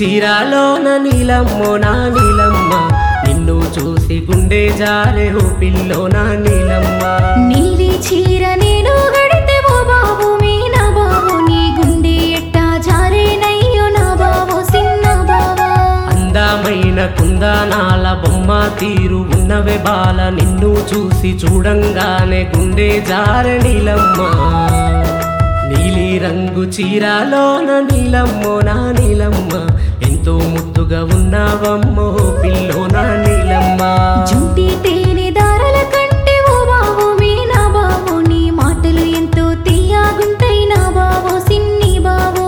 చీరాలోన నీలమ్మో నా నీలమ్మ నిన్ను చూసి గుండె జారే ఓ పిల్లో నా నీలమ్మ నీలి చీర నేను గడితే ఓ బాబు మీనా బాబు నీ గుండె ఎట్టా జారేనయ్యో నా బాబు సిన్న బావా అందమైన కుందనాల బొమ్మ తీరు ఉన్నవే బాల నిన్ను చూసి చూడంగానే గుండె జారే నీలమ్మ నీలి రంగు చీరాలోన నీలమ్మో నా నీలమ్మ ఎంతో ముద్దుగా ఉన్నావమ్మో పిల్లో నా నీలమ్మ జుంటి తేనె దారల కంటే ఓ బాబు మీనా బాబు నీ మాటలు ఎంతో తీయగుంటాయి నా బాబు సిన్ని బాబు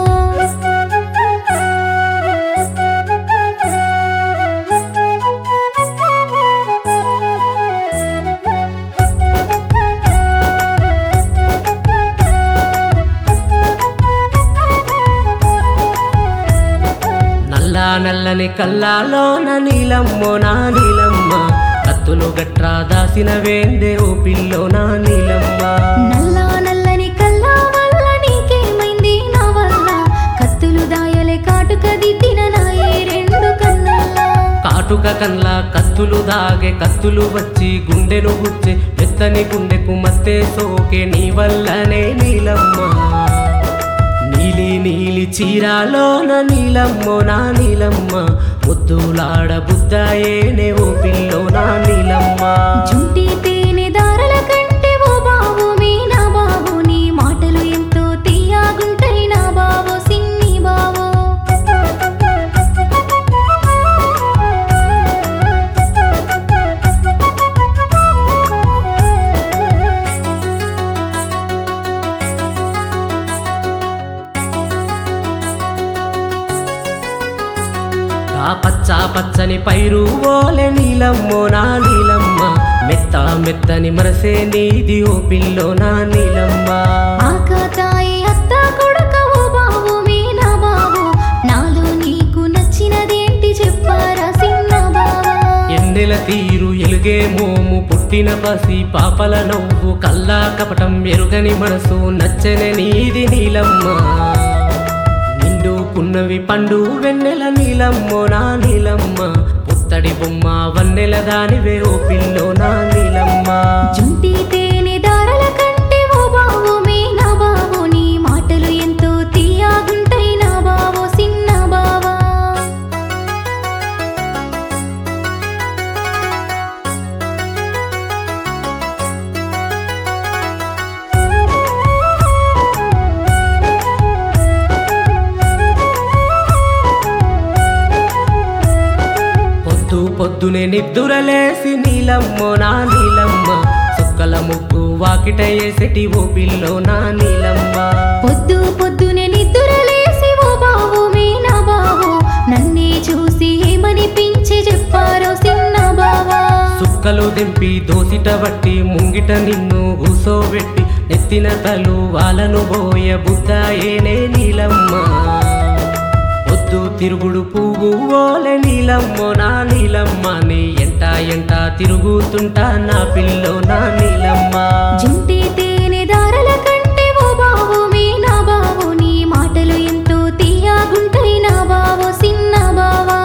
నల్లని కల్లాలోన నీలమ్మో నా నీలమ్మ కత్తులు గట్రా దాసిన వేందే ఓ పిల్లో నా నీలమ్మ నల్లని కల్లా వల్ల నీకేమైంది నా వల్ల కత్తులు దాయలే కాటుక దిద్దిన నాయే రెండు కన్నుల్లా కాటుక కన్ల కత్తులు దాగే కత్తులు వచ్చి గుండెను గుచ్చే మెత్తని గుండెకు మత్తే సోకే నీ వల్లనే నీలమ్మ నీలి నీలి చీరాలోన నీలమ్మో నా నీలమ్మ ముద్దులాడ బుద్దాయేనే ఓ పిల్లో నా నీలమ్మ జుంటి తేనె దారల కంటే ఓ బాబు మీనా బాబు నీ మాటలు ఎంతో తీయగుంటాయి నా బాబు సిన్ని బాబు పచ్చ పచ్చని పైరు ఓలే నీలమ్మో నా నీలమ్మ మెత్త మెత్తని మనసే నీది ఓ పిల్లో నా నీలమ్మ ఆకతాయి అత్త కొడుక ఓ బాబు మీనా బాబు నాలో నీకు నచ్చినదేంటి చెప్పారా సిన్న బావా ఎన్నెల తీరు ఎలుగే మోము పుట్టిన పసి పాపల నవ్వు కల్లా కపటం ఎరుగని మనసు నచ్చని నీది నీలమ్మ నిండు పున్నవి పండు వెన్నెల నీలమ్మో నా నీలమ్మ పుత్తడి బొమ్మ వన్నెల దానివే ఓ పిల్లో నా నీలమ్మ జుంటి తేనె దారల కంటే ఓ బాబు మీనా బాబు నీ మాటలు ఎంతో తీయగుంటాయి నా బాబు సిన్న బావా పొద్దునే నిద్దురలేసి నీలమ్మో నా నీలమ్మ సుక్కల ముగ్గు వాకిట వేసటి ఓ పిల్లో నా నీలమ్మ పొద్దునే నిద్రలేసి ఓ బాబు మీనా బాబు నన్నే చూసి ఏమనిపించి చెప్పారో సిన్న బావా సుక్కలు దింపి దోసిట బట్టి ముంగిట నిన్ను కూసోబెట్టి నెత్తిన తలు వాళ్ళను బోయ బుద్దాయేనే నీలమ్మ పొద్దు తిరుగుడు పువ్వు ఓలే నీలమ్మో నా నీలమ్మ నీ ఎంట తిరుగుతుంటా నా పిల్లో నా నీలమ్మ జుంటి తేనె దారల కంటే ఓ బాబు మీనా బాబు నీ మాటలు ఎంతో తీయగుంటాయి నా బాబు సిన్న బావా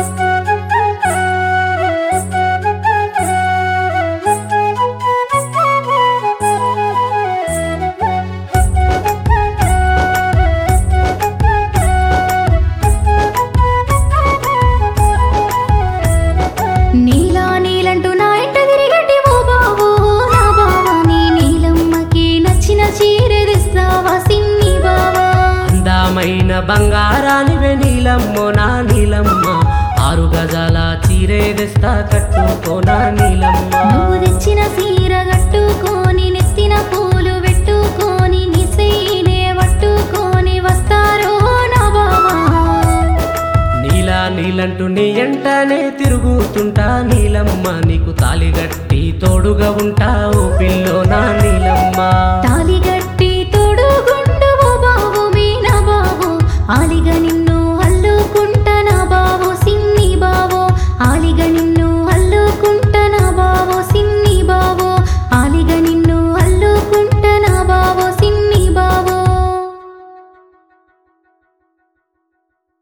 నీలంటూ నా ఎంట తిరిగట్టి ఓ బాబు నా బావా నీ నీలమ్మకి నచ్చిన చీర తెస్తావా సిన్ని బావా అందమైన బంగారానివే నీలమ్మో నా నీలమ్మ 6 గజాల చీరే తెస్తా కట్టుకో నా నీలమ్మ నువ్వు తెచ్చిన చీర కట్టుకొని నెత్తిన పూలు పెట్టుకొని నిసైనే పట్టుకొని వస్తారో నా బావా నీలంటూ నీ ఎంటనే తిరుగుతుంటా నీలమ్మ నీకు తాలిగట్టి తోడుగా ఉంటా ఓ పిల్లో నా నీలమ్మ తాలిగట్టి తోడుగుండు ఓ బాబు మీనా బాబు ఆలిగని